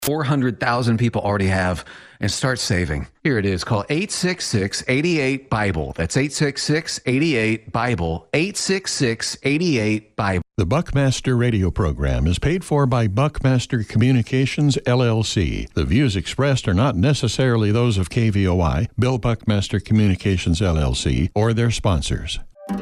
400,000 people already have, and start saving. Here it is. Call 866-88-BIBLE. That's 866-88-BIBLE. 866-88-BIBLE. The Buckmaster radio program is paid for by Buckmaster Communications, LLC. The views expressed are not necessarily those of KVOI, Bill Buckmaster Communications, LLC, or their sponsors.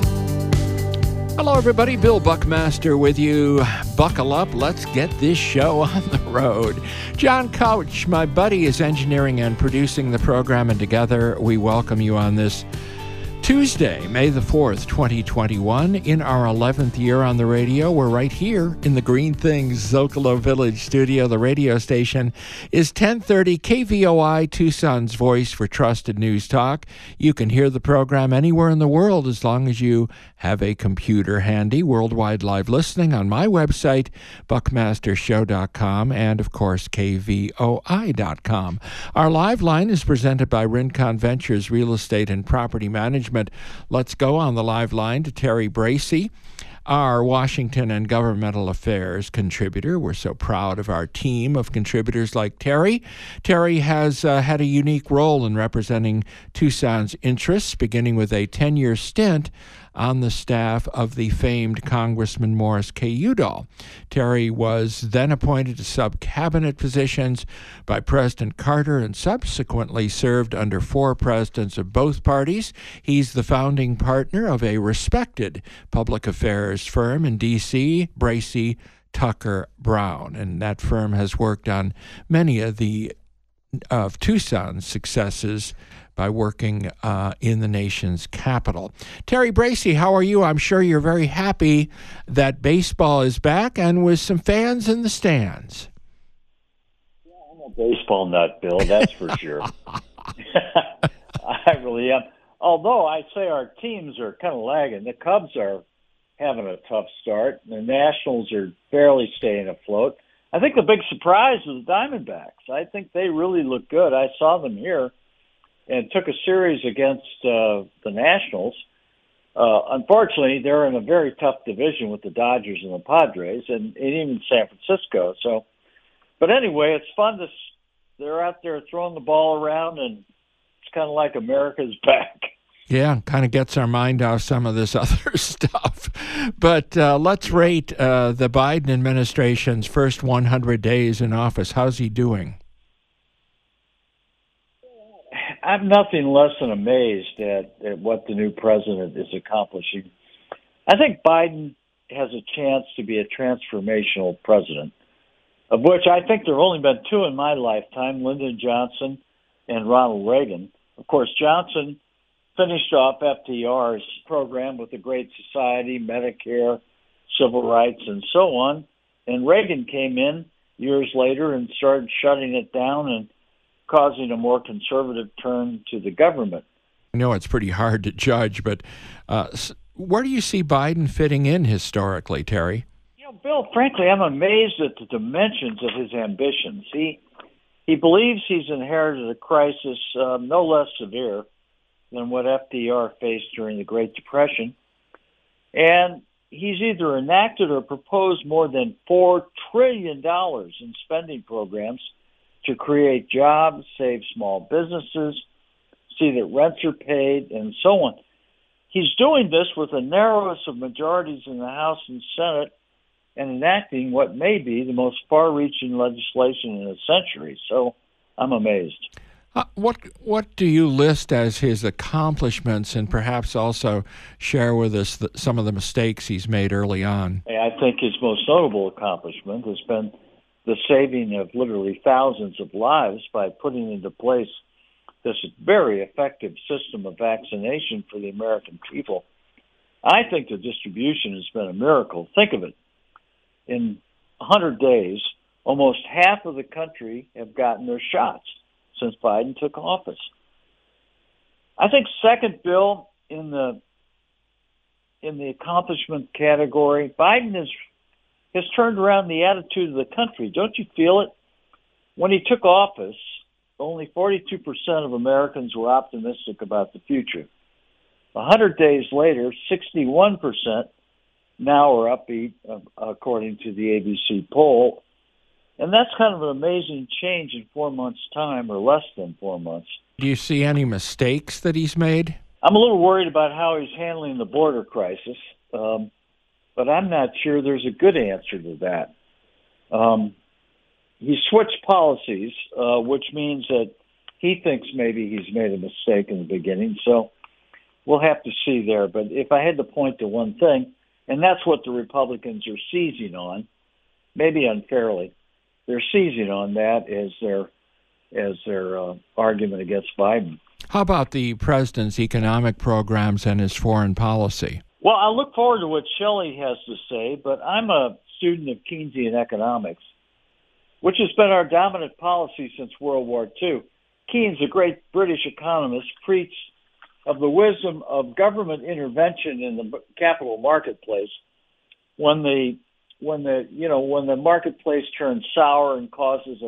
Hello, everybody. Bill Buckmaster with you. Buckle up. Let's get this show on the road. John Couch, my buddy, is engineering and producing the program, and together we welcome you on this Tuesday, May the 4th, 2021, in our 11th year on the radio. We're right here in the Green Things Zocalo Village studio. The radio station is 1030 KVOI, Tucson's voice for trusted news talk. You can hear the program anywhere in the world as long as you have a computer handy. Worldwide live listening on my website, buckmastershow.com, and, of course, kvoi.com. Our live line is presented by Rincon Ventures Real Estate and Property Management. Let's go on the live line to Terry Bracey, our Washington and Governmental Affairs contributor. We're so proud of our team of contributors like Terry. Terry has had a unique role in representing Tucson's interests, beginning with a 10-year stint on the staff of the famed Congressman Morris K. Udall. Terry was then appointed to sub-cabinet positions by President Carter and subsequently served under 4 presidents of both parties. He's the founding partner of a respected public affairs firm in D.C., Bracey Tucker Brown, and that firm has worked on many of Tucson's successes by working in the nation's capital. Terry Bracey, how are you? I'm sure you're very happy that baseball is back and with some fans in the stands. Yeah, I'm a baseball nut, Bill, that's for sure. I really am. Although I say our teams are kind of lagging. The Cubs are having a tough start. The Nationals are barely staying afloat. I think the big surprise is the Diamondbacks. I think they really look good. I saw them here and took a series against the Nationals. Unfortunately, they're in a very tough division with the Dodgers and the Padres, and even San Francisco. So, but anyway, it's fun they're out there throwing the ball around, and it's kind of like America's back. Yeah, kind of gets our mind off some of this other stuff. But let's rate the Biden administration's first 100 days in office. How's he doing? I'm nothing less than amazed at what the new president is accomplishing. I think Biden has a chance to be a transformational president, of which I think there have only been 2 in my lifetime, Lyndon Johnson and Ronald Reagan. Of course, Johnson finished off FDR's program with the Great Society, Medicare, civil rights, and so on. And Reagan came in years later and started shutting it down and causing a more conservative turn to the government. I know it's pretty hard to judge, but where do you see Biden fitting in historically, Terry? You know, Bill, frankly, I'm amazed at the dimensions of his ambitions. He believes he's inherited a crisis no less severe than what FDR faced during the Great Depression. And he's either enacted or proposed more than $4 trillion in spending programs to create jobs, save small businesses, see that rents are paid, and so on. He's doing this with the narrowest of majorities in the House and Senate and enacting what may be the most far-reaching legislation in a century. So I'm amazed. What do you list as his accomplishments, and perhaps also share with us some of the mistakes he's made early on? I think his most notable accomplishment has been the saving of literally thousands of lives by putting into place this very effective system of vaccination for the American people. I think the distribution has been a miracle. Think of it. In 100 days, almost half of the country have gotten their shots since Biden took office. I think second, Bill, in the accomplishment category, Biden has turned around the attitude of the country. Don't you feel it? When he took office, only 42% of Americans were optimistic about the future. 100 days later, 61% now are upbeat, according to the ABC poll. And that's kind of an amazing change in 4 months' time, or less than 4 months. Do you see any mistakes that he's made? I'm a little worried about how he's handling the border crisis, but I'm not sure there's a good answer to that. He switched policies, which means that he thinks maybe he's made a mistake in the beginning. So we'll have to see there. But if I had to point to one thing, and that's what the Republicans are seizing on, maybe unfairly, they're seizing on that as their argument against Biden. How about the president's economic programs and his foreign policy? Well, I look forward to what Shelley has to say, but I'm a student of Keynesian economics, which has been our dominant policy since World War II. Keynes, a great British economist, preached of the wisdom of government intervention in the capital marketplace when the marketplace turns sour and causes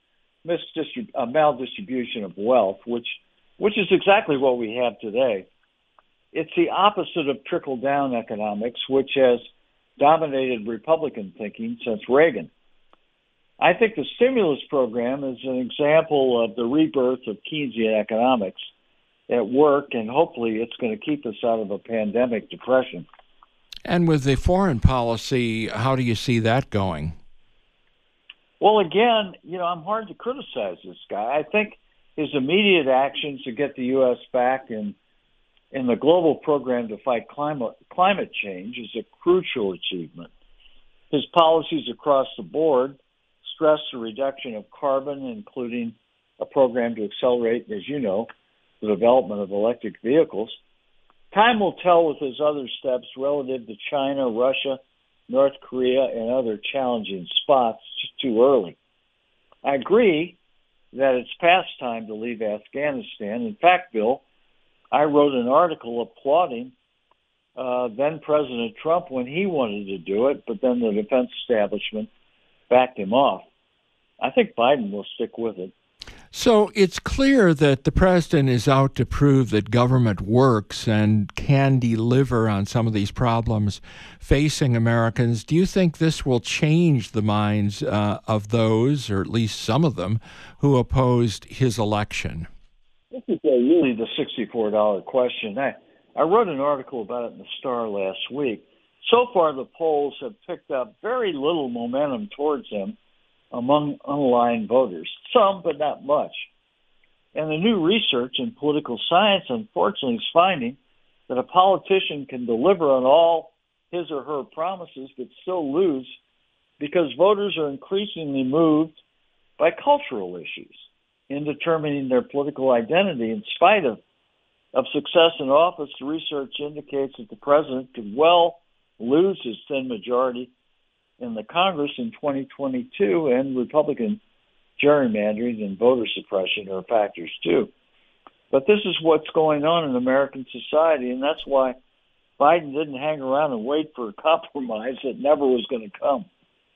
a maldistribution of wealth, which is exactly what we have today. It's the opposite of trickle-down economics, which has dominated Republican thinking since Reagan. I think the stimulus program is an example of the rebirth of Keynesian economics at work, and hopefully it's going to keep us out of a pandemic depression. And with the foreign policy, how do you see that going? Well, again, I'm hard to criticize this guy. I think his immediate actions to get the U.S. back in the global program to fight climate change is a crucial achievement. His policies across the board stress the reduction of carbon, including a program to accelerate, as you know, the development of electric vehicles. Time will tell with his other steps relative to China, Russia, North Korea, and other challenging spots. It's just too early. I agree that it's past time to leave Afghanistan. In fact, Bill, I wrote an article applauding then President Trump when he wanted to do it, but then the defense establishment backed him off. I think Biden will stick with it. So it's clear that the president is out to prove that government works and can deliver on some of these problems facing Americans. Do you think this will change the minds of those, or at least some of them, who opposed his election? This is really the $64 question. I wrote an article about it in the Star last week. So far, the polls have picked up very little momentum towards him among unaligned voters. Some, but not much. And the new research in political science, unfortunately, is finding that a politician can deliver on all his or her promises but still lose because voters are increasingly moved by cultural issues in determining their political identity. In spite of success in office, the research indicates that the president could well lose his thin majority in the Congress in 2022, and Republican gerrymandering and voter suppression are factors too. But this is what's going on in American society, and that's why Biden didn't hang around and wait for a compromise that never was going to come.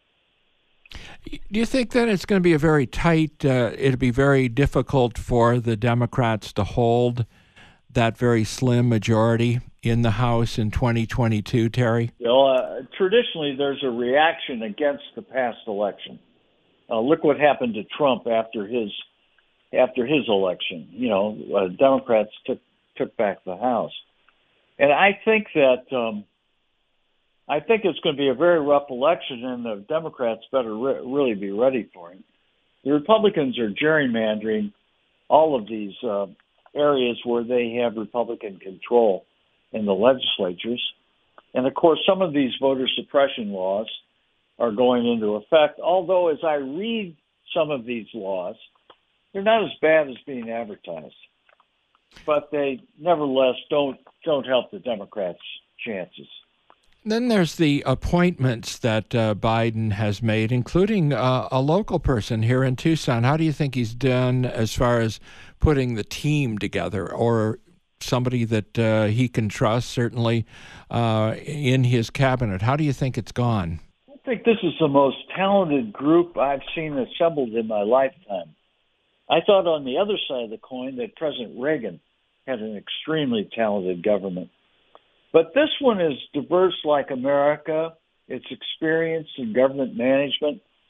Do you think that it's going to be a very tight, it'll be very difficult for the Democrats to hold that very slim majority in the House in 2022, Terry? Traditionally, there's a reaction against the past election. Look what happened to Trump after his election. Democrats took back the House, and I think that it's going to be a very rough election, and the Democrats better really be ready for it. The Republicans are gerrymandering all of these areas where they have Republican control in the legislatures. And, of course, some of these voter suppression laws are going into effect, although as I read some of these laws, they're not as bad as being advertised. But they nevertheless don't help the Democrats' chances. Then there's the appointments that Biden has made, including a local person here in Tucson. How do you think he's done as far as putting the team together, or somebody that he can trust, certainly in his cabinet? How do you think it's gone? I think this is the most talented group I've seen assembled in my lifetime. I thought on the other side of the coin that President Reagan had an extremely talented government. But this one is diverse like America. It's experienced in government management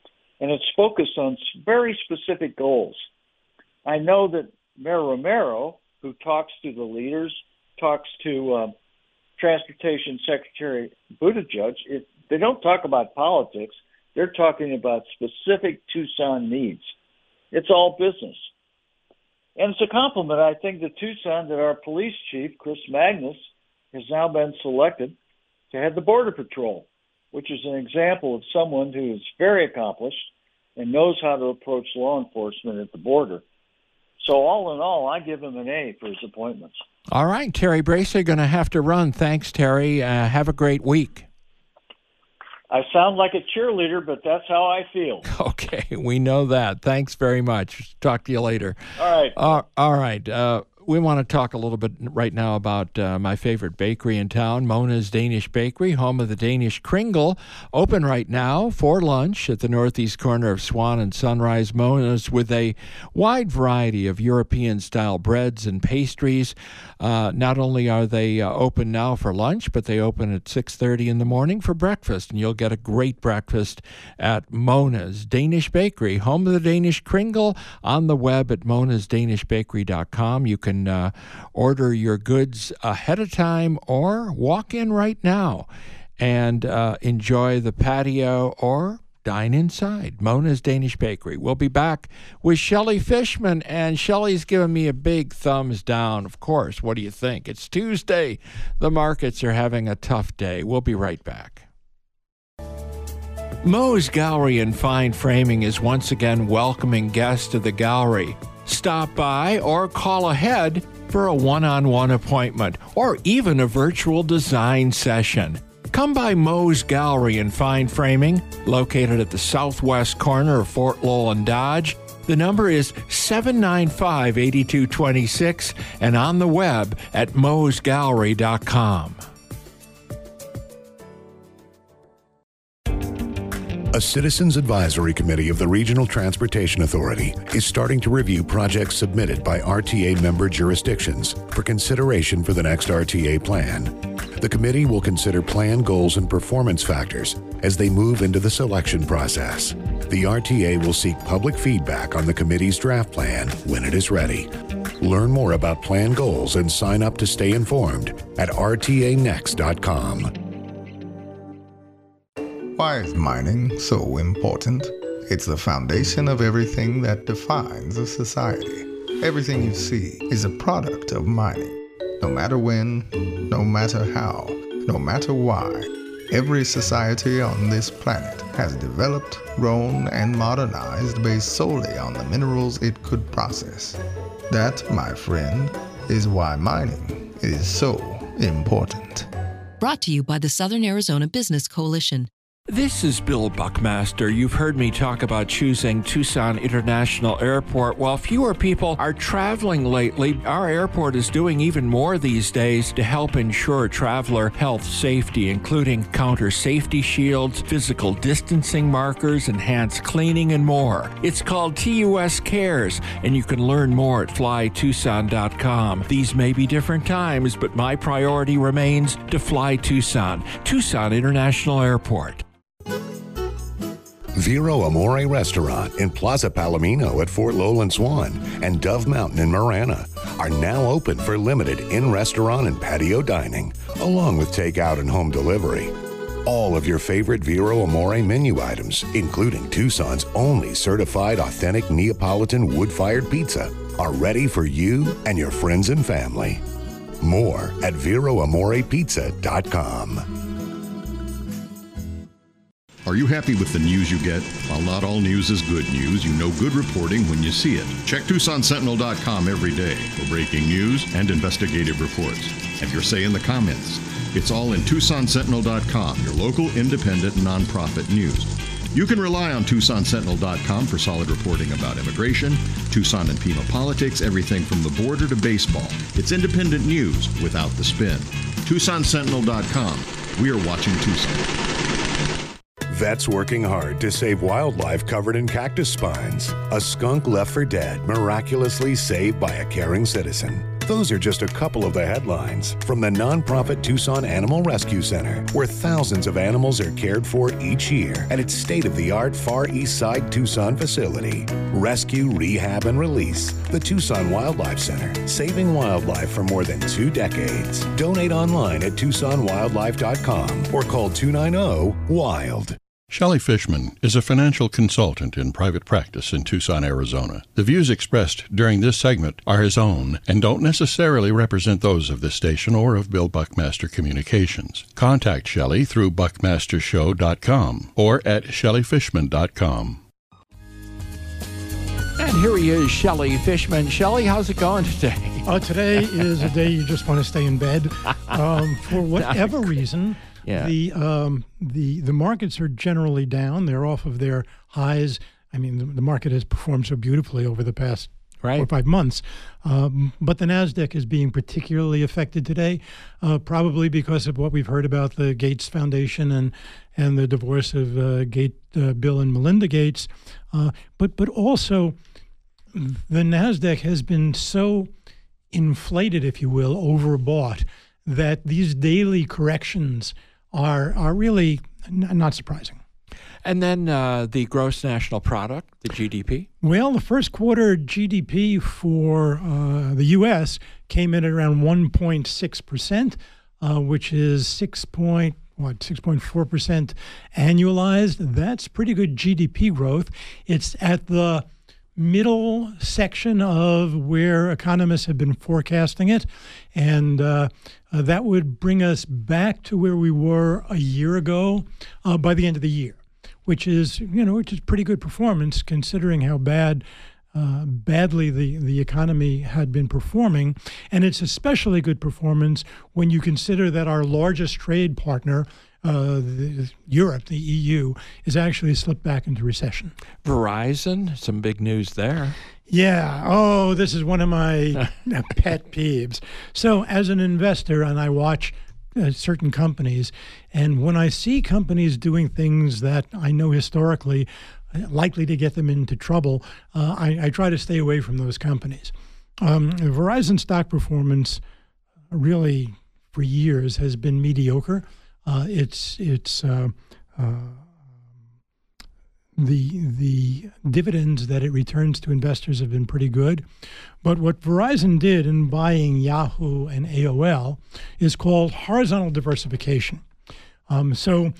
and it's focused on very specific goals. I know that Mayor Romero, who talks to the leaders, talks to Transportation Secretary Buttigieg, they don't talk about politics. They're talking about specific Tucson needs. It's all business. And it's a compliment, I think, to Tucson that our police chief, Chris Magnus, has now been selected to head the Border Patrol, which is an example of someone who is very accomplished and knows how to approach law enforcement at the border. So all in all, I give him an A for his appointments. All right, Terry Bracey, going to have to run. Thanks, Terry. Have a great week. I sound like a cheerleader, but that's how I feel. Okay, we know that. Thanks very much. Talk to you later. All right. All right. We want to talk a little bit right now about my favorite bakery in town, Mona's Danish Bakery, home of the Danish Kringle. Open right now for lunch at the northeast corner of Swan and Sunrise. Mona's with a wide variety of European-style breads and pastries. Not only are they open now for lunch, but they open at 6:30 in the morning for breakfast, and you'll get a great breakfast at Mona's Danish Bakery, home of the Danish Kringle, on the web at monasdanishbakery.com. You can order your goods ahead of time or walk in right now and enjoy the patio or dine inside. Mona's Danish Bakery. We'll be back with Shelley Fishman, and Shelley's giving me a big thumbs down. Of course, what do you think? It's Tuesday. The markets are having a tough day. We'll be right back. Moe's Gallery and Fine Framing is once again welcoming guests to the gallery. Stop by or call ahead for a one-on-one appointment or even a virtual design session. Come by Moe's Gallery and Fine Framing, located at the southwest corner of Fort Lowell and Dodge. The number is 795-8226 and on the web at moesgallery.com. A Citizens Advisory Committee of the Regional Transportation Authority is starting to review projects submitted by RTA member jurisdictions for consideration for the next RTA plan. The committee will consider plan goals and performance factors as they move into the selection process. The RTA will seek public feedback on the committee's draft plan when it is ready. Learn more about plan goals and sign up to stay informed at rtanext.com. Why is mining so important? It's the foundation of everything that defines a society. Everything you see is a product of mining. No matter when, no matter how, no matter why, every society on this planet has developed, grown, and modernized based solely on the minerals it could process. That, my friend, is why mining is so important. Brought to you by the Southern Arizona Business Coalition. This is Bill Buckmaster. You've heard me talk about choosing Tucson International Airport. While fewer people are traveling lately, our airport is doing even more these days to help ensure traveler health safety, including counter safety shields, physical distancing markers, enhanced cleaning, and more. It's called TUS Cares, and you can learn more at flytucson.com. These may be different times, but my priority remains to fly Tucson. Tucson International Airport. Vero Amore Restaurant in Plaza Palomino at Fort Lowell and Swan and Dove Mountain in Marana are now open for limited in-restaurant and patio dining, along with takeout and home delivery. All of your favorite Vero Amore menu items, including Tucson's only certified authentic Neapolitan wood-fired pizza, are ready for you and your friends and family. More at VeroAmorePizza.com. Are you happy with the news you get? While not all news is good news, you know good reporting when you see it. Check TucsonSentinel.com every day for breaking news and investigative reports. Have your say in the comments. It's all in TucsonSentinel.com, your local independent nonprofit news. You can rely on TucsonSentinel.com for solid reporting about immigration, Tucson and Pima politics, everything from the border to baseball. It's independent news without the spin. TucsonSentinel.com. We are watching Tucson. Vets working hard to save wildlife covered in cactus spines. A skunk left for dead, miraculously saved by a caring citizen. Those are just a couple of the headlines from the nonprofit Tucson Animal Rescue Center, where thousands of animals are cared for each year at its state-of-the-art Far East Side Tucson facility. Rescue, rehab, and release. The Tucson Wildlife Center, saving wildlife for more than 2 decades. Donate online at TucsonWildlife.com or call 290-WILD. Shelley Fishman is a financial consultant in private practice in Tucson, Arizona. The views expressed during this segment are his own and don't necessarily represent those of this station or of Bill Buckmaster Communications. Contact Shelley through buckmastershow.com or at shelleyfishman.com. And here he is, Shelley Fishman. Shelley, how's it going today? Today is a day you just want to stay in bed. For whatever reason, the markets are generally down. They're off of their highs. I mean, the market has performed so beautifully over the past 4 or 5 months. But the NASDAQ is being particularly affected today, probably because of what we've heard about the Gates Foundation and the divorce of Bill and Melinda Gates. But also, the NASDAQ has been so inflated, if you will, overbought, that these daily corrections are really not surprising. And then the gross national product, the GDP? Well, the first quarter GDP for the U.S. came in at around 1.6%, which is 6.4% annualized. That's pretty good GDP growth. It's at the middle section of where economists have been forecasting it, and that would bring us back to where we were a year ago by the end of the year, which is pretty good performance considering how badly the economy had been performing. And it's especially good performance when you consider that our largest trade partner, Europe, the EU, is actually slipped back into recession. Verizon, some big news there. Yeah. Oh, this is one of my pet peeves. So as an investor, and I watch certain companies, and when I see companies doing things that I know historically likely to get them into trouble, I try to stay away from those companies. Verizon stock performance really for years has been mediocre. The dividends that it returns to investors have been pretty good. But what Verizon did in buying Yahoo and AOL is called horizontal diversification. So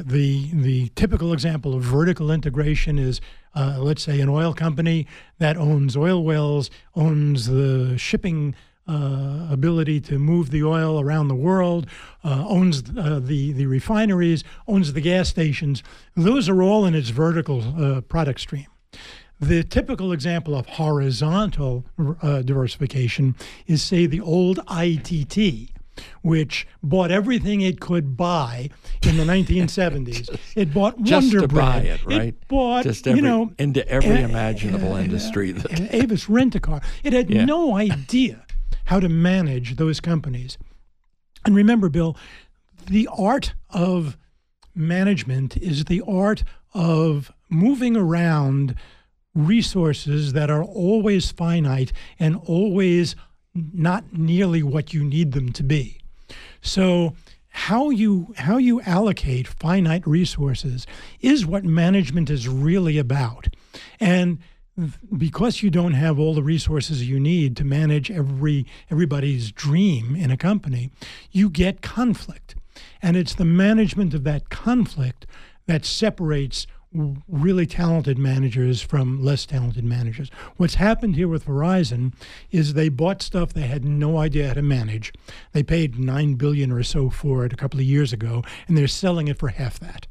the typical example of vertical integration is, let's say, an oil company that owns oil wells, owns the shipping ability to move the oil around the world, owns the refineries, owns the gas stations. Those are all in its vertical product stream. The typical example of horizontal diversification is, say, the old ITT, which bought everything it could buy in the 1970s. It bought just Wonder to Bread. buy it, right? It bought, just into every imaginable industry. Avis Rent-A-Car. It had no idea how to manage those companies. And remember, Bill, the art of management is the art of moving around resources that are always finite and always not nearly what you need them to be. So how you allocate finite resources is what management is really about. And because you don't have all the resources you need to manage everybody's dream in a company, you get conflict. And it's the management of that conflict that separates really talented managers from less talented managers. What's happened here with Verizon is they bought stuff they had no idea how to manage. They paid $9 billion or so for it a couple of years ago, and they're selling it for half that.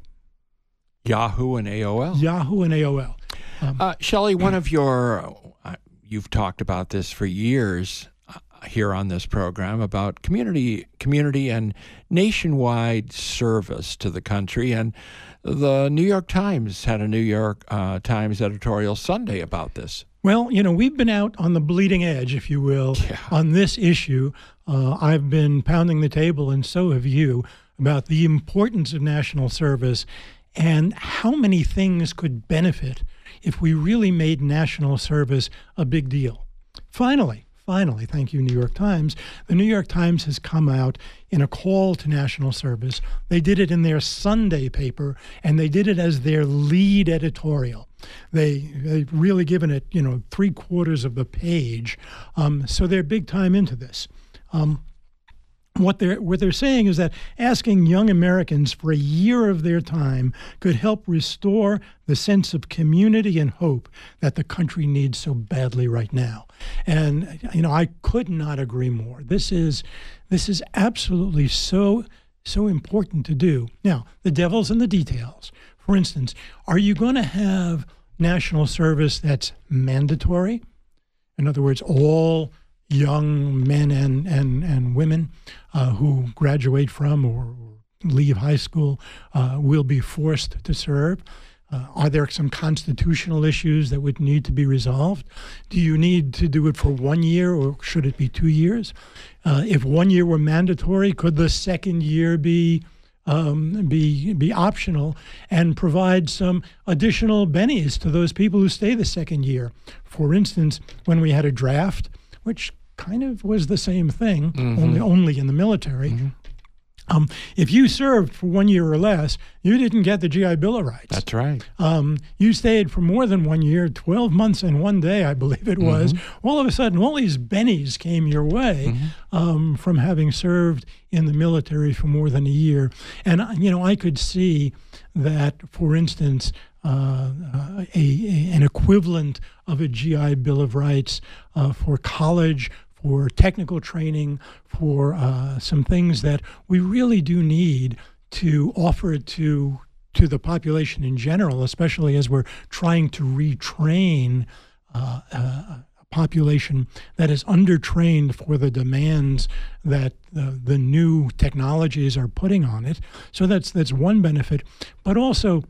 Yahoo and AOL? Yahoo and AOL. Shelley, one of you've talked about this for years here on this program about community and nationwide service to the country. And the New York Times had a New York Times editorial Sunday about this. Well, we've been out on the bleeding edge, if you will, on this issue. I've been pounding the table, and so have you, about the importance of national service and how many things could benefit if we really made national service a big deal. Finally, finally, thank you, New York Times, the New York Times has come out in a call to national service. They did it in their Sunday paper, and they did it as their lead editorial. They've really given it, 3/4 of the page. So they're big time into this. What they're saying is that asking young Americans for a year of their time could help restore the sense of community and hope that the country needs so badly right now. And I could not agree more. This is absolutely so important to do. Now, the devil's in the details. For instance, are you going to have national service that's mandatory? In other words, all young men and women who graduate from or leave high school will be forced to serve? Are there some constitutional issues that would need to be resolved? Do you need to do it for 1 year, or should it be 2 years? If 1 year were mandatory, could the second year be optional and provide some additional bennies to those people who stay the second year? For instance, when we had a draft, which kind of was the same thing, only in the military. If you served for 1 year or less, you didn't get the GI Bill of Rights. That's right. You stayed for more than 1 year, 12 months and 1 day, I believe it was. All of a sudden, all these bennies came your way from having served in the military for more than a year. And, I could see that, for instance, an equivalent of a GI Bill of Rights for college, for technical training, for some things that we really do need to offer to the population in general, especially as we're trying to retrain a population that is undertrained for the demands that the new technologies are putting on it. So that's one benefit. But also,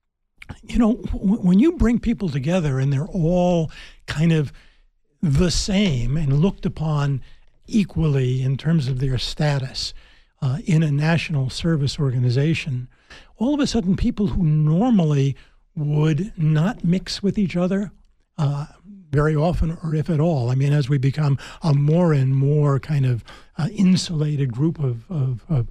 when you bring people together and they're all kind of the same and looked upon equally in terms of their status in a national service organization, all of a sudden people who normally would not mix with each other very often, or if at all, as we become a more and more kind of insulated group of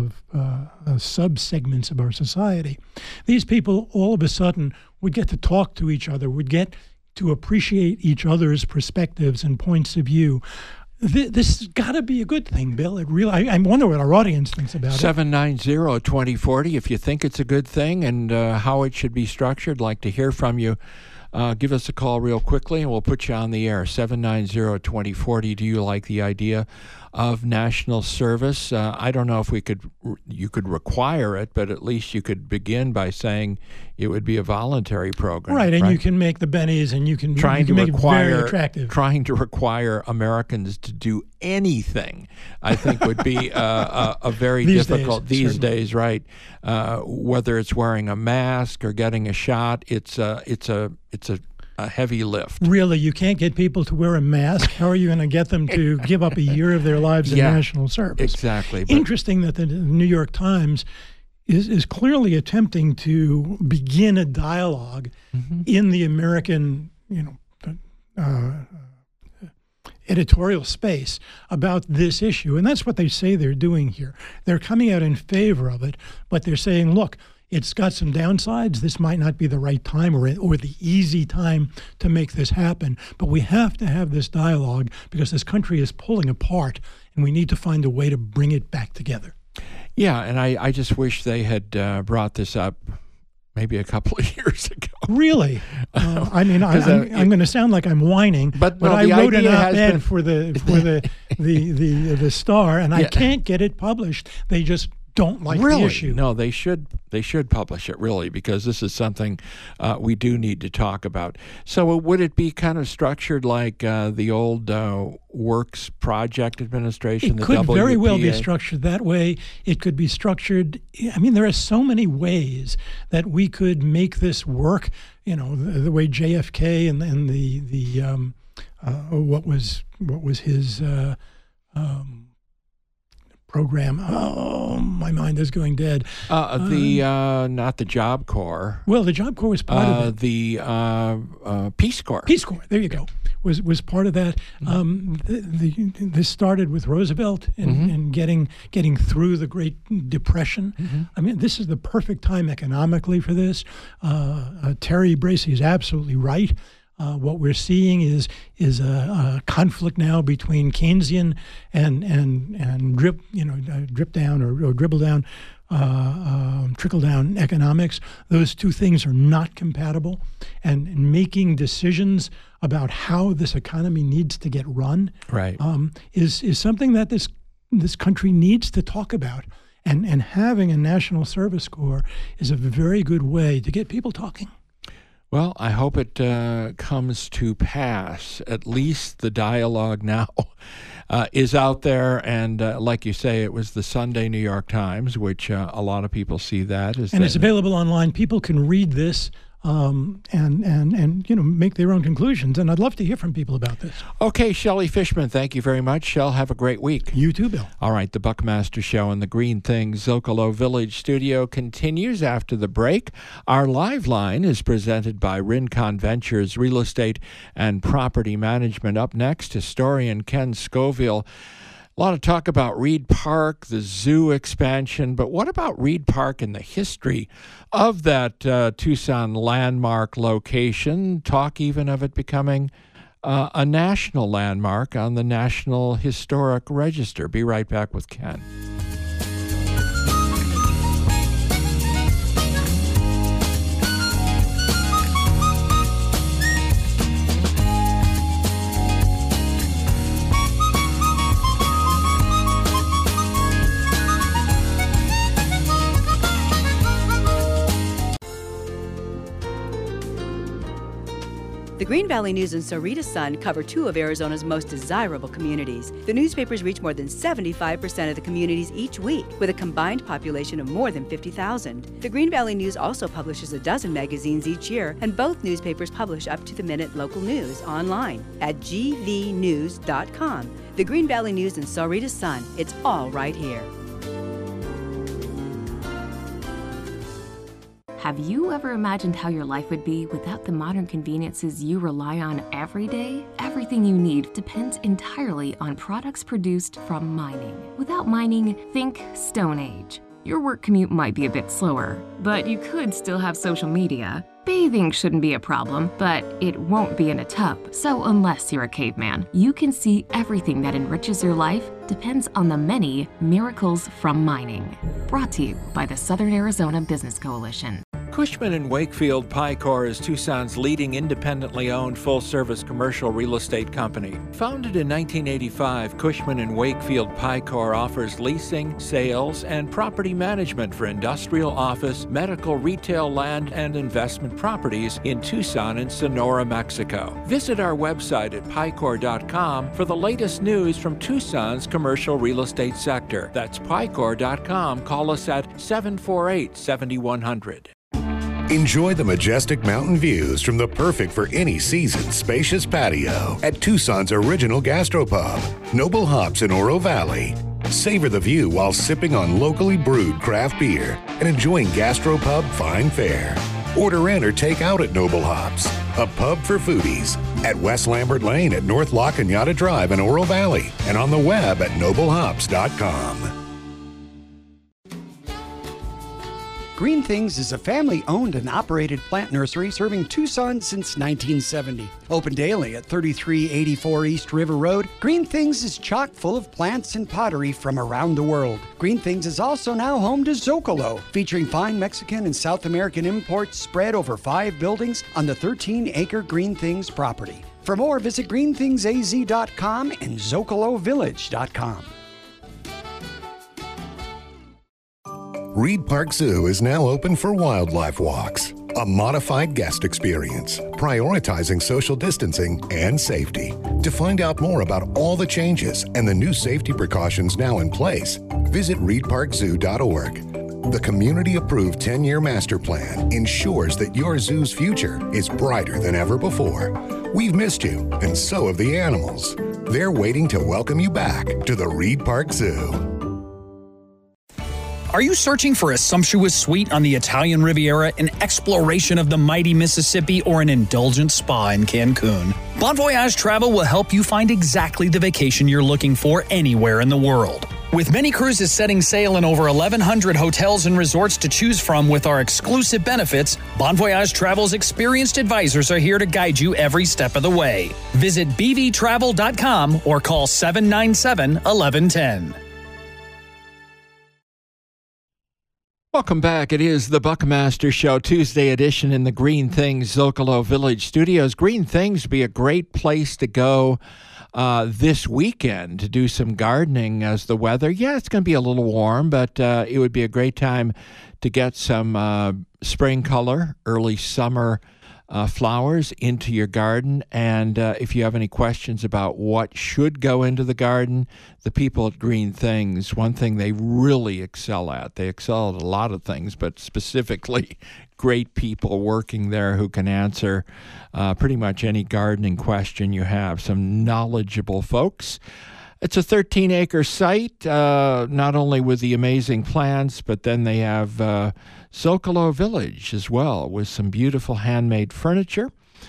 sub-segments of our society, these people all of a sudden would get to talk to each other, would get to appreciate each other's perspectives and points of view. This has got to be a good thing, Bill. I wonder what our audience thinks about 790-2040. If you think it's a good thing and how it should be structured, like to hear from you. Give us a call real quickly and we'll put you on the air. 790-2040. Do you like the idea of national service? I don't know if you could require it, but at least you could begin by saying it would be a voluntary program. Right, and you can make the bennies and you can make it very attractive. Trying to require Americans to do anything, I think, would be a very difficult these days, right? Whether it's wearing a mask or getting a shot, it's a heavy lift. Really, you can't get people to wear a mask. How are you going to get them to give up a year of their lives in national service? Exactly. Interesting that the New York Times is clearly attempting to begin a dialogue in the American, editorial space about this issue. And that's what they say they're doing here. They're coming out in favor of it, but they're saying, look, it's got some downsides. This might not be the right time or the easy time to make this happen. But we have to have this dialogue because this country is pulling apart, and we need to find a way to bring it back together. Yeah, and I just wish they had brought this up maybe a couple of years ago. Really? I'm going to sound like I'm whining, but I wrote an op-ed for the Star, and I can't get it published. They just don't like the issue. No, they should publish it, really, because this is something we do need to talk about. So would it be kind of structured like the old Works Project Administration? It could very well be structured that way. It could be structured. There are so many ways that we could make this work. The way JFK and what was his program. Oh, my mind is going dead. Not the Job Corps. Well, the Job Corps was part of it. The Peace Corps. Peace Corps, there you go, was part of that. This started with Roosevelt and getting through the Great Depression. I mean, this is the perfect time economically for this. Terry Bracey is absolutely right. What we're seeing is a conflict now between Keynesian and drip down or dribble down, trickle down economics. Those two things are not compatible, and making decisions about how this economy needs to get run, right, is something that this country needs to talk about. And having a National Service Corps is a very good way to get people talking. Well, I hope it comes to pass. At least the dialogue now is out there. And like you say, it was the Sunday New York Times, which a lot of people see that. And it's available online. People can read this and make their own conclusions. And I'd love to hear from people about this. Okay, Shelley Fishman, thank you very much. Shell, have a great week. You too, Bill. All right, the Buckmaster Show in the Green Things Zocalo Village studio continues after the break. Our live line is presented by Rincon Ventures Real Estate and Property Management. Up next, historian Ken Scoville. A lot of talk about Reed Park, the zoo expansion, but what about Reed Park and the history of that Tucson landmark location? Talk even of it becoming a national landmark on the National Historic Register. Be right back with Ken. The Green Valley News and Sahuarita Sun cover two of Arizona's most desirable communities. The newspapers reach more than 75% of the communities each week, with a combined population of more than 50,000. The Green Valley News also publishes a dozen magazines each year, and both newspapers publish up-to-the-minute local news online at gvnews.com. The Green Valley News and Sahuarita Sun, it's all right here. Have you ever imagined how your life would be without the modern conveniences you rely on every day? Everything you need depends entirely on products produced from mining. Without mining, think Stone Age. Your work commute might be a bit slower, but you could still have social media. Bathing shouldn't be a problem, but it won't be in a tub. So unless you're a caveman, you can see everything that enriches your life depends on the many miracles from mining. Brought to you by the Southern Arizona Business Coalition. Cushman & Wakefield Picor is Tucson's leading independently owned full-service commercial real estate company. Founded in 1985, Cushman & Wakefield Picor offers leasing, sales, and property management for industrial, office, medical, retail, land, and investment properties in Tucson and Sonora, Mexico. Visit our website at picor.com for the latest news from Tucson's commercial real estate sector. That's picor.com. Call us at 748-7100. Enjoy the majestic mountain views from the perfect for any season spacious patio at Tucson's original gastropub, Noble Hops in Oro Valley. Savor the view while sipping on locally brewed craft beer and enjoying gastropub fine fare. Order in or take out at Noble Hops, a pub for foodies, at West Lambert Lane at North La Cañada Drive in Oro Valley, and on the web at noblehops.com. Green Things is a family-owned and operated plant nursery serving Tucson since 1970. Open daily at 3384 East River Road, Green Things is chock full of plants and pottery from around the world. Green Things is also now home to Zocalo, featuring fine Mexican and South American imports spread over 5 buildings on the 13-acre Green Things property. For more, visit greenthingsaz.com and zocalovillage.com. Reed Park Zoo is now open for wildlife walks, a modified guest experience, prioritizing social distancing and safety. To find out more about all the changes and the new safety precautions now in place, visit reedparkzoo.org. The community-approved 10-year master plan ensures that your zoo's future is brighter than ever before. We've missed you, and so have the animals. They're waiting to welcome you back to the Reed Park Zoo. Are you searching for a sumptuous suite on the Italian Riviera, an exploration of the mighty Mississippi, or an indulgent spa in Cancun? Bon Voyage Travel will help you find exactly the vacation you're looking for anywhere in the world. With many cruises setting sail in over 1,100 hotels and resorts to choose from with our exclusive benefits, Bon Voyage Travel's experienced advisors are here to guide you every step of the way. Visit bvtravel.com or call 797-1110. Welcome back. It is the Buckmaster Show, Tuesday edition in the Green Things Zocalo Village Studios. Green Things would be a great place to go this weekend to do some gardening as the weather. Yeah, it's going to be a little warm, but it would be a great time to get some spring color, early summer flowers into your garden. And if you have any questions about what should go into the garden, the people at Green Things, one thing they really excel at, they excel at a lot of things, but specifically great people working there who can answer pretty much any gardening question you have. Some knowledgeable folks. It's a 13-acre site, not only with the amazing plants, but then they have Zocalo Village as well, with some beautiful handmade furniture.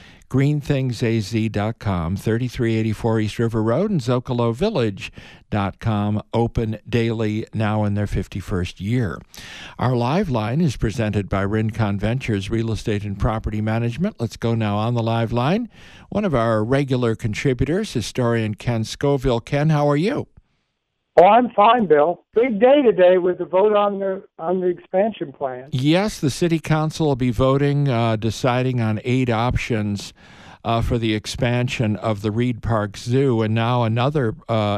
GreenThingsAZ.com, 3384 East River Road, and ZocaloVillage.com, open daily, now in their 51st year. Our live line is presented by Rincon Ventures Real Estate and Property Management. Let's go now on the live line. One of our regular contributors, historian Ken Scoville. Ken, how are you? Oh, I'm fine, Bill. Big day today with the vote on the expansion plan. Yes, the City Council will be voting, deciding on 8 options for the expansion of the Reed Park Zoo. And now another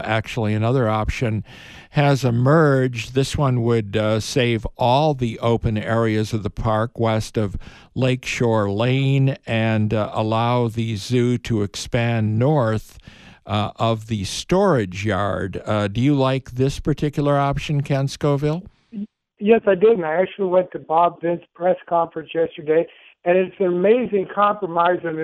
option has emerged. This one would save all the open areas of the park west of Lakeshore Lane and allow the zoo to expand north of the storage yard. Do you like this particular option, Ken Scoville? Yes, I did. And I actually went to Bob Vint's press conference yesterday, and it's an amazing compromise and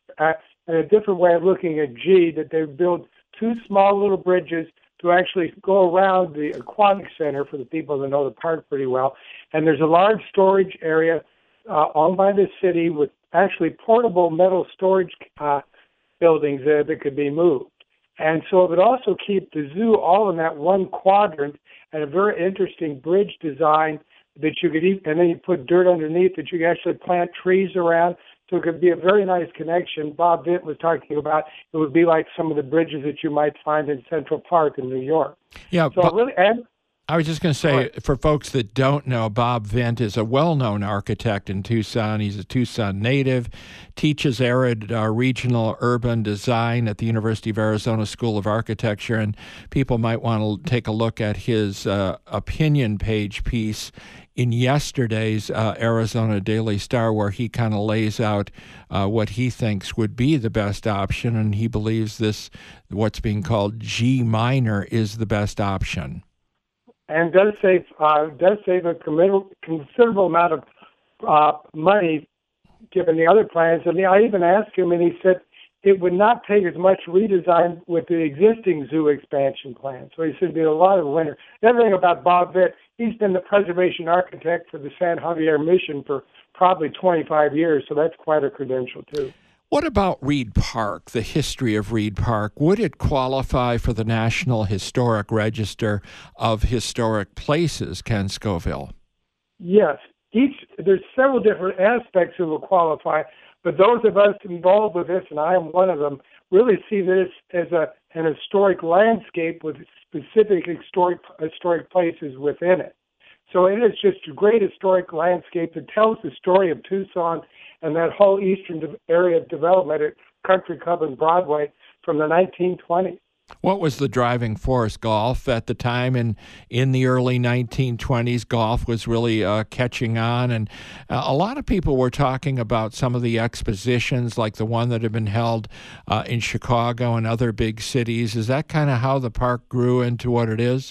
a different way of looking at G, that they've built 2 small little bridges to actually go around the aquatic center for the people that know the park pretty well. And there's a large storage area owned by the city with actually portable metal storage buildings there that could be moved. And so it would also keep the zoo all in that one quadrant, and a very interesting bridge design that you could and then you put dirt underneath that you could actually plant trees around. So it could be a very nice connection. Bob Vint was talking about it would be like some of the bridges that you might find in Central Park in New York. Yeah, so I was just going to say, for folks that don't know, Bob Vint is a well-known architect in Tucson. He's a Tucson native, teaches arid regional urban design at the University of Arizona School of Architecture, and people might want to take a look at his opinion page piece in yesterday's Arizona Daily Star, where he kind of lays out what he thinks would be the best option, and he believes this, what's being called G minor, is the best option. And does save a considerable amount of money given the other plans. And I even asked him, and he said it would not take as much redesign with the existing zoo expansion plan. So he said there'd be a lot of winter. The other thing about Bob Vint, he's been the preservation architect for the San Javier Mission for probably 25 years, so that's quite a credential too. What about Reed Park, the history of Reed Park? Would it qualify for the National Historic Register of Historic Places, Ken Scoville? Yes. There's several different aspects that will qualify, but those of us involved with this, and I am one of them, really see this as an historic landscape with specific historic places within it. So it is just a great historic landscape that tells the story of Tucson and that whole eastern area of development at Country Club and Broadway from the 1920s. What was the driving force? Golf at the time, and in the early 1920s, golf was really catching on, and a lot of people were talking about some of the expositions, like the one that had been held in Chicago and other big cities. Is that kind of how the park grew into what it is?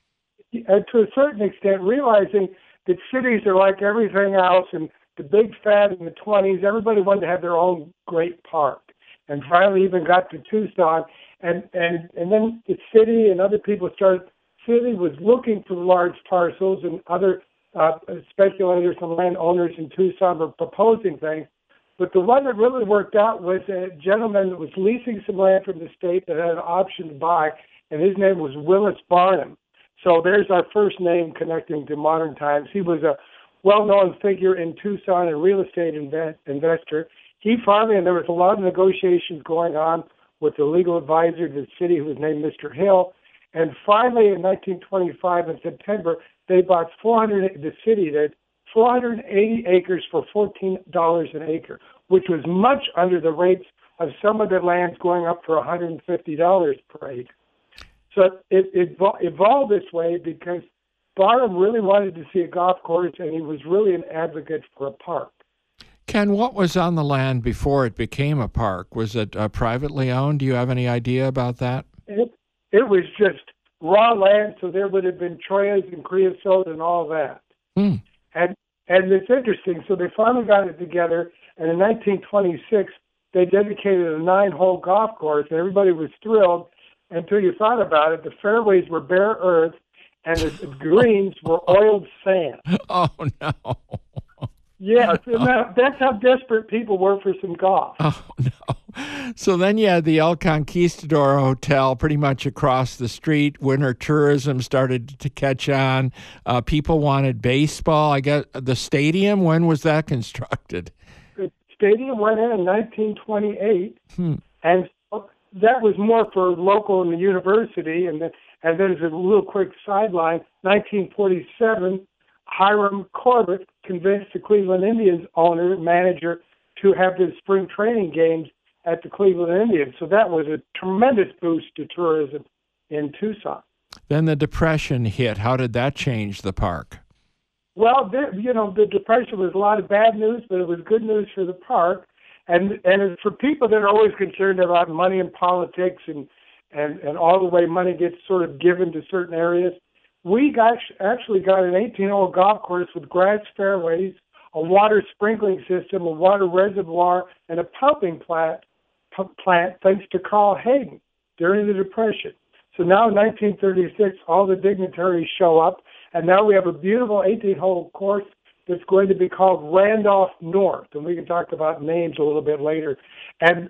To a certain extent, realizing that cities are like everything else, and the big fad in the 20s, everybody wanted to have their own great park, and finally even got to Tucson, and then the city and other people started city was looking for large parcels, and other speculators and landowners in Tucson were proposing things. But the one that really worked out was a gentleman that was leasing some land from the state that had an option to buy, and his name was Willis Barnum. So there's our first name connecting to modern times. He was a well-known figure in Tucson, a real estate investor. He finally, and there was a lot of negotiations going on with the legal advisor to the city who was named Mr. Hill. And finally, in 1925, in September, they bought 480 acres for $14 an acre, which was much under the rates of some of the lands going up for $150 per acre. So it evolved this way because Barnum really wanted to see a golf course, and he was really an advocate for a park. Ken, what was on the land before it became a park? Was it privately owned? Do you have any idea about that? It was just raw land, so there would have been trails and creosote and all that. And it's interesting. So they finally got it together, and in 1926, they dedicated a 9-hole golf course, and everybody was thrilled until you thought about it. The fairways were bare earth, and the greens were oiled sand. Oh, no. Yes, that's how desperate people were for some golf. Oh, no. So then you had the El Conquistador Hotel pretty much across the street. Winter tourism started to catch on. People wanted baseball. I guess the stadium, when was that constructed? The stadium went in 1928, and that was more for local and the university. And then as a little quick sideline, 1947, Hiram Corbett convinced the Cleveland Indians manager, to have the spring training games at the Cleveland Indians. So that was a tremendous boost to tourism in Tucson. Then the Depression hit. How did that change the park? Well, the Depression was a lot of bad news, but it was good news for the park. And for people that are always concerned about money and politics and all the way money gets sort of given to certain areas, we actually got an 18-hole golf course with grass fairways, a water sprinkling system, a water reservoir, and a pumping plant thanks to Carl Hayden during the Depression. So now in 1936, all the dignitaries show up, and now we have a beautiful 18-hole course that's going to be called Randolph North, and we can talk about names a little bit later. And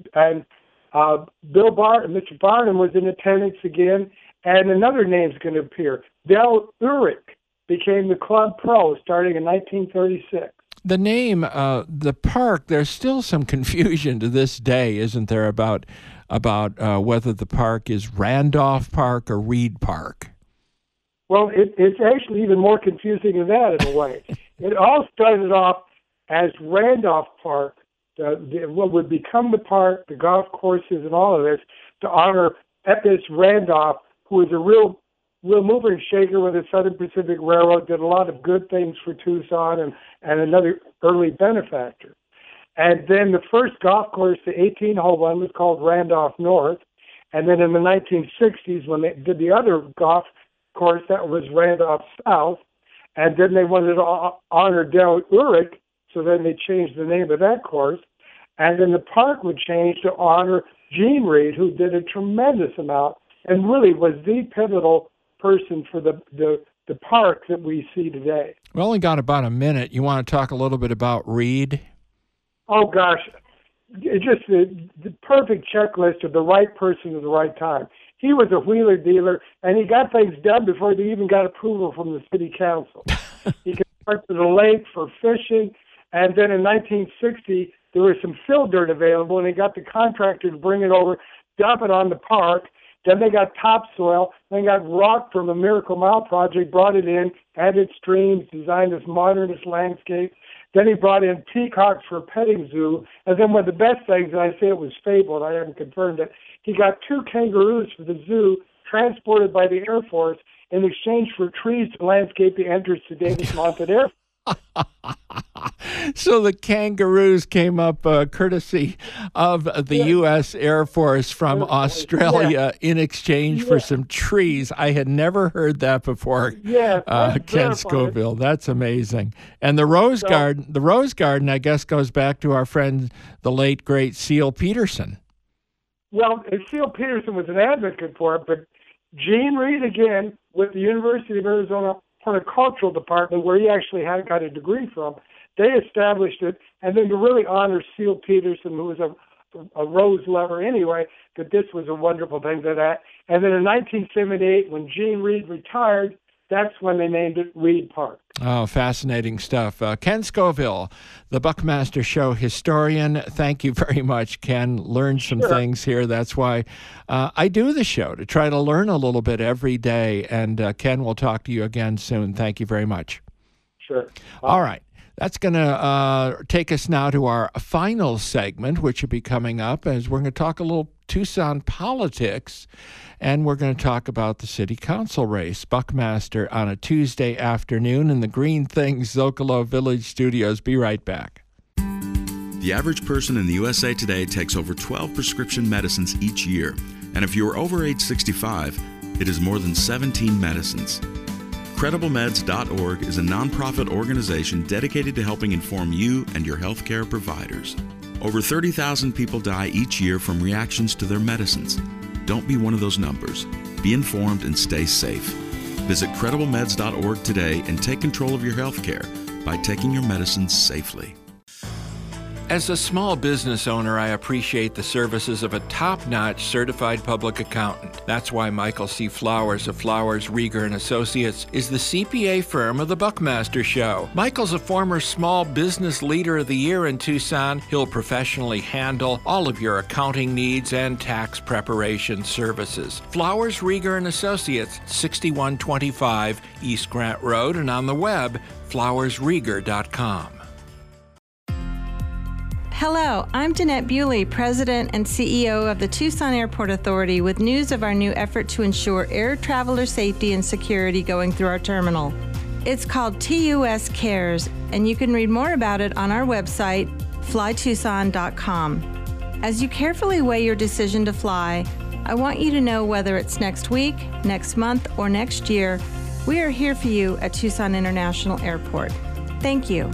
Mr. Barnum was in attendance again, and another name's going to appear. Del Urich became the club pro starting in 1936. The name, the park, there's still some confusion to this day, isn't there, about whether the park is Randolph Park or Reed Park? Well, it's actually even more confusing than that in a way. It all started off as Randolph Park, what would become the park, the golf courses, and all of this, to honor Epis Randolph, who was a real mover and shaker with the Southern Pacific Railroad, did a lot of good things for Tucson, and another early benefactor. And then the first golf course, the 18-hole one, was called Randolph North. And then in the 1960s, when they did the other golf course, that was Randolph South. And then they wanted to honor Del Urich, so then they changed the name of that course. And then the park would change to honor Gene Reed, who did a tremendous amount and really was the pivotal person for the park that we see today. We only got about a minute. You want to talk a little bit about Reed? Oh, gosh. It's just the perfect checklist of the right person at the right time. He was a wheeler dealer, and he got things done before they even got approval from the city council. He constructed a lake for fishing, and then in 1960, there was some fill dirt available, and he got the contractor to bring it over, dump it on the park. Then they got topsoil. Then got rock from the Miracle Mile project, brought it in, added streams, designed this modernist landscape. Then he brought in peacocks for a petting zoo. And then one of the best things, and I say it was fabled, I haven't confirmed it, he got 2 kangaroos for the zoo transported by the Air Force in exchange for trees to landscape the entrance to Davis-Monthan Air Force. So the kangaroos came up courtesy of the U.S. Air Force from Australia in exchange for some trees. I had never heard that before. Ken Scoville. That's amazing. And the Rose Garden, I guess, goes back to our friend, the late, great Seal Peterson. Well, Seal Peterson was an advocate for it, but Gene Reed, again, with the University of Arizona Horticultural Department, where he actually had got a degree from, they established it, and then to really honor Seal Peterson, who was a rose lover anyway, that this was a wonderful thing for that. And then in 1978, when Gene Reed retired, that's when they named it Reed Park. Oh, fascinating stuff. Ken Scoville, the Buckmaster Show historian. Thank you very much, Ken. Learned some things here. That's why I do the show, to try to learn a little bit every day. And Ken, we'll talk to you again soon. Thank you very much. Sure. All right. That's going to take us now to our final segment, which will be coming up, as we're going to talk a little Tucson politics, and we're going to talk about the city council race. Buckmaster on a Tuesday afternoon in the Green Things Zocalo Village studios. Be right back. The average person in the USA today takes over 12 prescription medicines each year, and if you are over age 65, it is more than 17 medicines. CredibleMeds.org is a nonprofit organization dedicated to helping inform you and your healthcare providers. Over 30,000 people die each year from reactions to their medicines. Don't be one of those numbers. Be informed and stay safe. Visit CredibleMeds.org today and take control of your healthcare by taking your medicines safely. As a small business owner, I appreciate the services of a top-notch certified public accountant. That's why Michael C. Flowers of Flowers, Rieger & Associates is the CPA firm of the Buckmaster Show. Michael's a former Small Business Leader of the Year in Tucson. He'll professionally handle all of your accounting needs and tax preparation services. Flowers, Rieger & Associates, 6125 East Grant Road, and on the web, flowersrieger.com. Hello, I'm Jeanette Bewley, President and CEO of the Tucson Airport Authority, with news of our new effort to ensure air traveler safety and security going through our terminal. It's called TUS Cares, and you can read more about it on our website, flytucson.com. As you carefully weigh your decision to fly, I want you to know whether it's next week, next month, or next year, we are here for you at Tucson International Airport. Thank you.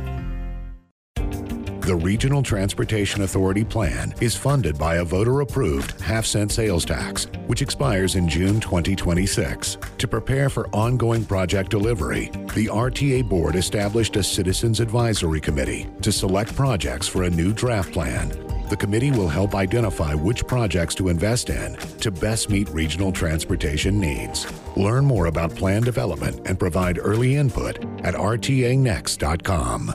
The Regional Transportation Authority plan is funded by a voter-approved half-cent sales tax, which expires in June 2026. To prepare for ongoing project delivery, the RTA Board established a Citizens Advisory Committee to select projects for a new draft plan. The committee will help identify which projects to invest in to best meet regional transportation needs. Learn more about plan development and provide early input at rtanext.com.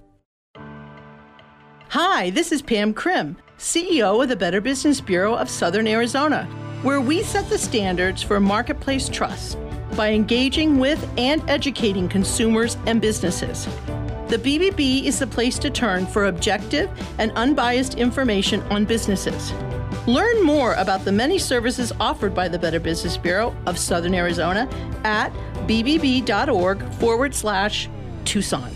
Hi, this is Pam Krim, CEO of the Better Business Bureau of Southern Arizona, where we set the standards for marketplace trust by engaging with and educating consumers and businesses. The BBB is the place to turn for objective and unbiased information on businesses. Learn more about the many services offered by the Better Business Bureau of Southern Arizona at bbb.org/Tucson.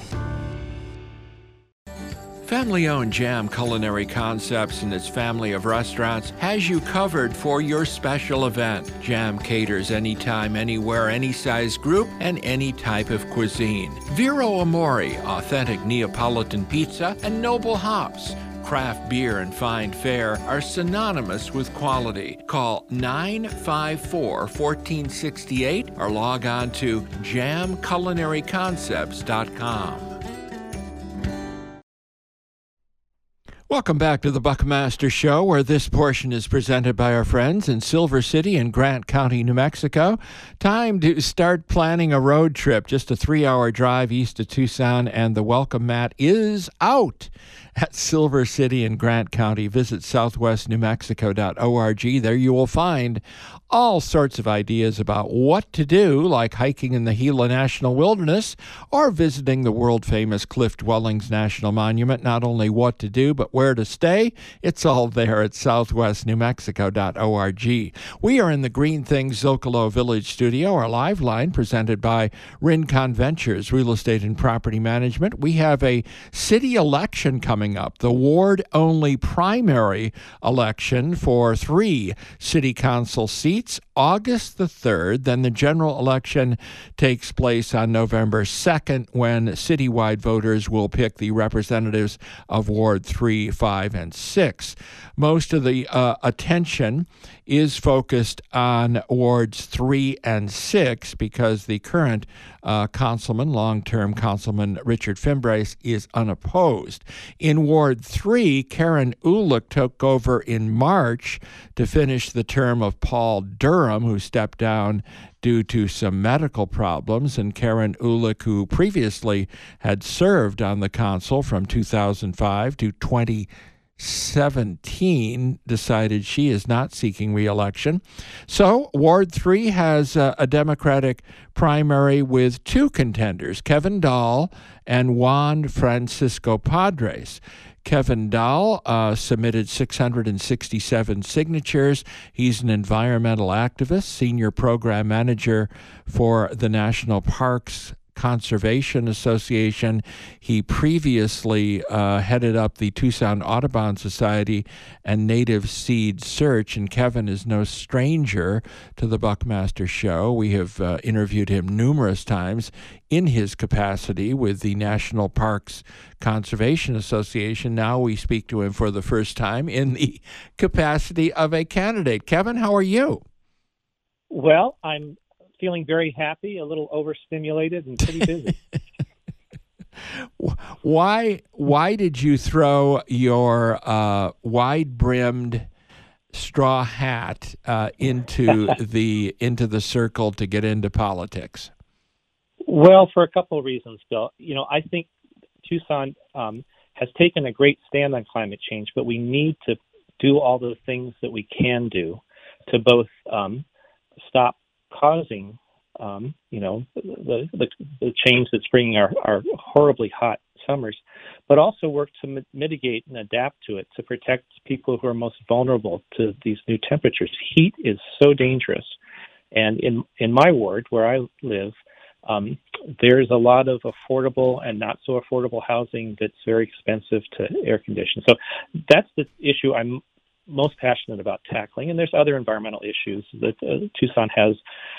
Family-owned Jam Culinary Concepts and its family of restaurants has you covered for your special event. Jam caters anytime, anywhere, any size group, and any type of cuisine. Vero Amore, authentic Neapolitan pizza, and Noble Hops, craft beer and fine fare, are synonymous with quality. Call 954-1468 or log on to jamculinaryconcepts.com. Welcome back to the Buckmaster Show, where this portion is presented by our friends in Silver City and Grant County, New Mexico. Time to start planning a road trip, just a 3-hour drive east of Tucson, and the welcome mat is out at Silver City and Grant County. Visit southwestnewmexico.org. There you will find all sorts of ideas about what to do, like hiking in the Gila National Wilderness or visiting the world-famous Cliff Dwellings National Monument. Not only what to do, but where to stay. It's all there at southwestnewmexico.org. We are in the Green Things Zocalo Village studio, our live line presented by Rincon Ventures, Real Estate and Property Management. We have a city election coming up, the ward-only primary election for 3 city council seats, August the 3rd. Then the general election takes place on November 2nd, when citywide voters will pick the representatives of Ward 3 3, 5, and 6. Most of the attention is focused on wards 3 and 6 because the current councilman, long-term councilman Richard Fimbres, is unopposed. In Ward 3, Karen Uhlich took over in March to finish the term of Paul Durham, who stepped down due to some medical problems, and Karen Uhlich, who previously had served on the council from 2005 to 2017, decided she is not seeking re-election. So Ward 3 has a Democratic primary with two contenders, Kevin Dahl and Juan Francisco Padres. Kevin Dahl submitted 667 signatures. He's an environmental activist, senior program manager for the National Parks Conservation Association. He previously headed up the Tucson Audubon Society and Native Seed Search, and Kevin is no stranger to the Buckmaster Show. We have interviewed him numerous times in his capacity with the National Parks Conservation Association. Now we speak to him for the first time in the capacity of a candidate. Kevin, how are you? Well, I'm feeling very happy, a little overstimulated, and pretty busy. Why did you throw your wide-brimmed straw hat into the circle to get into politics? Well, for a couple of reasons, Bill. I think Tucson has taken a great stand on climate change, but we need to do all the things that we can do to both stop causing, the change that's bringing our horribly hot summers, but also work to mitigate and adapt to it to protect people who are most vulnerable to these new temperatures. Heat is so dangerous. And in my ward where I live, there's a lot of affordable and not so affordable housing that's very expensive to air condition. So that's the issue I'm most passionate about tackling. And there's other environmental issues that Tucson has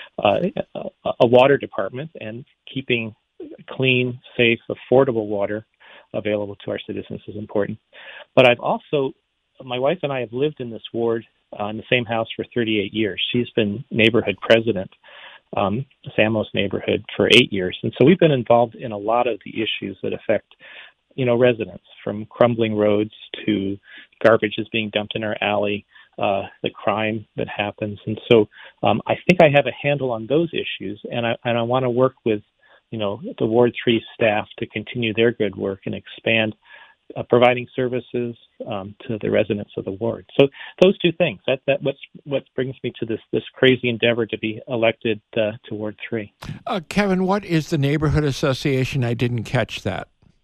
a water department, and keeping clean, safe, affordable water available to our citizens is important. But my wife and I have lived in this ward in the same house for 38 years. She's been neighborhood president, Samos neighborhood, for 8 years. And so we've been involved in a lot of the issues that affect residents, from crumbling roads to garbage is being dumped in our alley, the crime that happens. And so I think I have a handle on those issues, and I want to work with, the Ward 3 staff to continue their good work and expand providing services to the residents of the ward. So those two things, what brings me to this crazy endeavor to be elected to Ward 3. Kevin, what is the neighborhood association? I didn't catch that.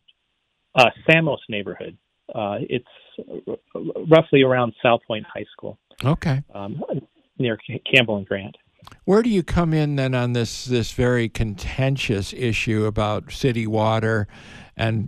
Samos neighborhood. It's roughly around South Point High School. Okay. Near Campbell and Grant. Where do you come in then on this very contentious issue about city water and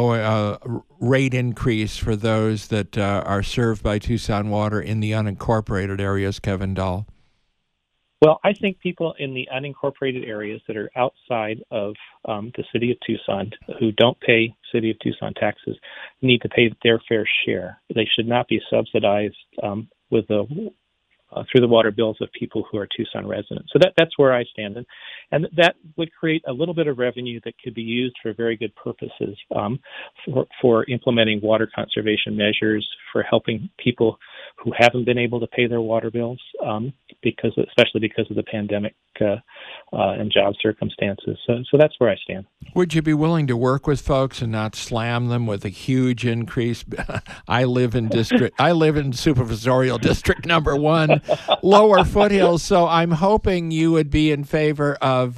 rate increase for those that are served by Tucson Water in the unincorporated areas, Kevin Dahl? Well, I think people in the unincorporated areas that are outside of the city of Tucson, who don't pay city of Tucson taxes, need to pay their fair share. They should not be subsidized through the water bills of people who are Tucson residents. So that's where I stand. And that would create a little bit of revenue that could be used for very good purposes, for implementing water conservation measures, for helping people who haven't been able to pay their water bills, especially because of the pandemic and job circumstances. So that's where I stand. Would you be willing to work with folks and not slam them with a huge increase? I live in supervisorial district number 1, Lower Foothills. So I'm hoping you would be in favor of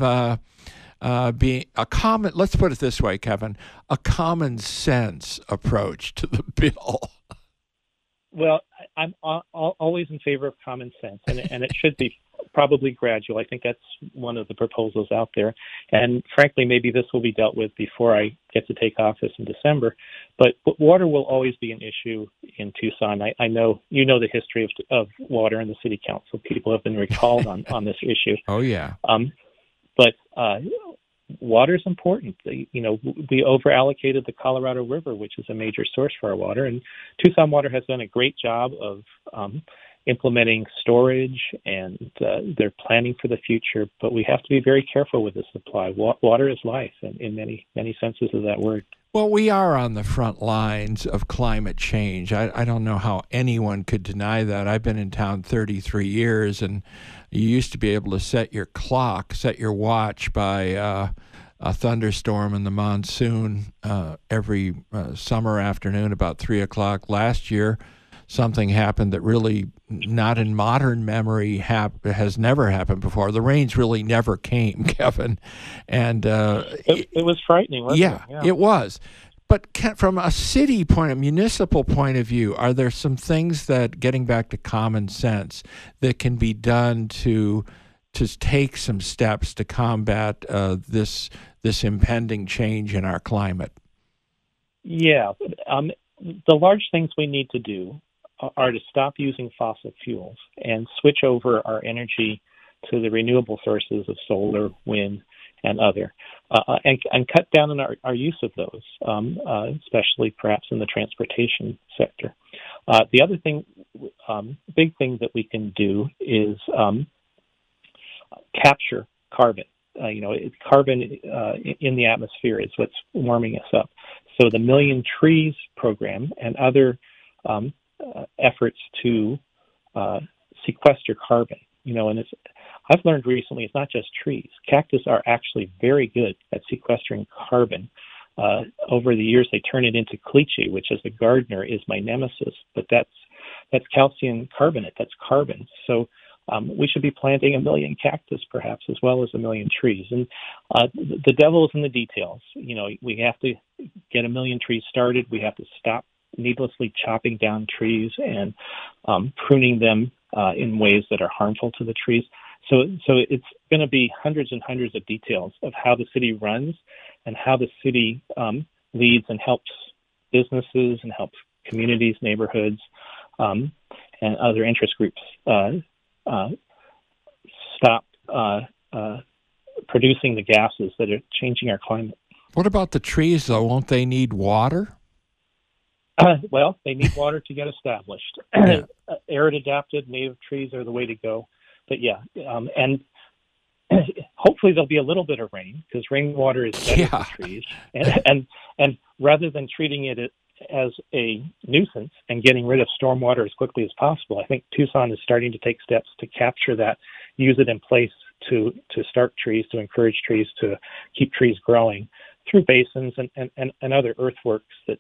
being let's put it this way, Kevin, a common sense approach to the bill. Well, I'm always in favor of common sense, and it should be probably gradual. I think that's one of the proposals out there. And frankly, maybe this will be dealt with before I get to take office in December. But water will always be an issue in Tucson. I know the history of water in the city council. People have been recalled on this issue. Oh, yeah. But water is important. We over-allocated the Colorado River, which is a major source for our water, and Tucson Water has done a great job of implementing storage, and they're planning for the future. But we have to be very careful with the supply. Water is life, in many, many senses of that word. Well, we are on the front lines of climate change. I don't know how anyone could deny that. I've been in town 33 years, and you used to be able to set your watch by a thunderstorm in the monsoon every summer afternoon about 3 o'clock. Last year, something happened that really, not in modern memory, has never happened before. The rains really never came, Kevin. And it was frightening, wasn't it? Yeah, it was. But from a municipal point of view, are there some things that, getting back to common sense, that can be done to take some steps to combat this impending change in our climate? Yeah. The large things we need to do are to stop using fossil fuels and switch over our energy to the renewable sources of solar, wind, and other, and cut down on our use of those, especially perhaps in the transportation sector. The other thing, big thing that we can do is capture carbon. Carbon in the atmosphere is what's warming us up. So the Million Trees program and other efforts to sequester carbon, and I've learned recently it's not just trees. Cactus are actually very good at sequestering carbon. Over the years, they turn it into caliche, which as a gardener is my nemesis, but that's calcium carbonate, that's carbon. So we should be planting 1 million cactus perhaps as well as 1 million trees. And the devil is in the details. We have to get 1 million trees started. We have to stop needlessly chopping down trees and pruning them in ways that are harmful to the trees. So it's going to be hundreds and hundreds of details of how the city runs and how the city leads and helps businesses and helps communities, neighborhoods, and other interest groups stop producing the gases that are changing our climate. What about the trees, though? Won't they need water? Well, they need water to get established. Arid-adapted native trees are the way to go. But and hopefully there'll be a little bit of rain, because rainwater is better for trees. And rather than treating it as a nuisance and getting rid of stormwater as quickly as possible, I think Tucson is starting to take steps to capture that, use it in place to start trees, to encourage trees, to keep trees growing through basins and other earthworks that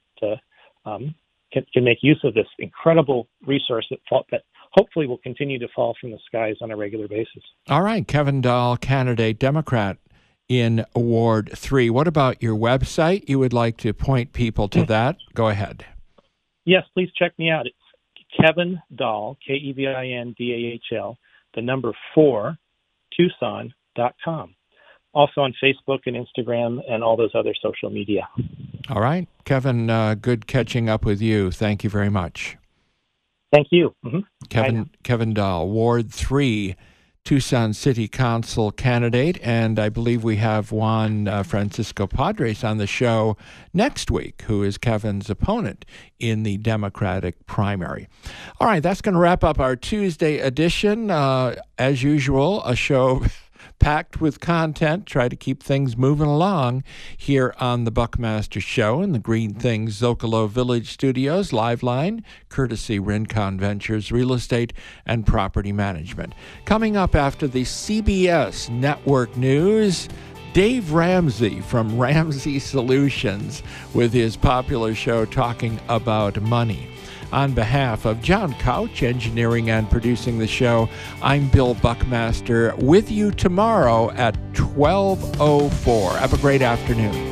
can make use of this incredible resource that hopefully will continue to fall from the skies on a regular basis. All right, Kevin Dahl, candidate Democrat in Ward 3. What about your website? You would like to point people to that? Go ahead. Yes, please check me out. It's Kevin Dahl, KEVINDAHL, the number 4, Tucson.com. Also on Facebook and Instagram and all those other social media. All right. Kevin, good catching up with you. Thank you very much. Thank you. Kevin Dahl, Ward 3, Tucson City Council candidate, and I believe we have Juan Francisco Padres on the show next week, who is Kevin's opponent in the Democratic primary. All right, that's going to wrap up our Tuesday edition. As usual, a show packed with content. Try to keep things moving along here on the Buckmaster Show in the Green Things Zocalo Village Studios. Live line, courtesy Rincon Ventures Real Estate and Property Management. Coming up after the CBS Network News, Dave Ramsey from Ramsey Solutions with his popular show talking about money. On behalf of John Couch, engineering and producing the show, I'm Bill Buckmaster, with you tomorrow at 12:04. Have a great afternoon.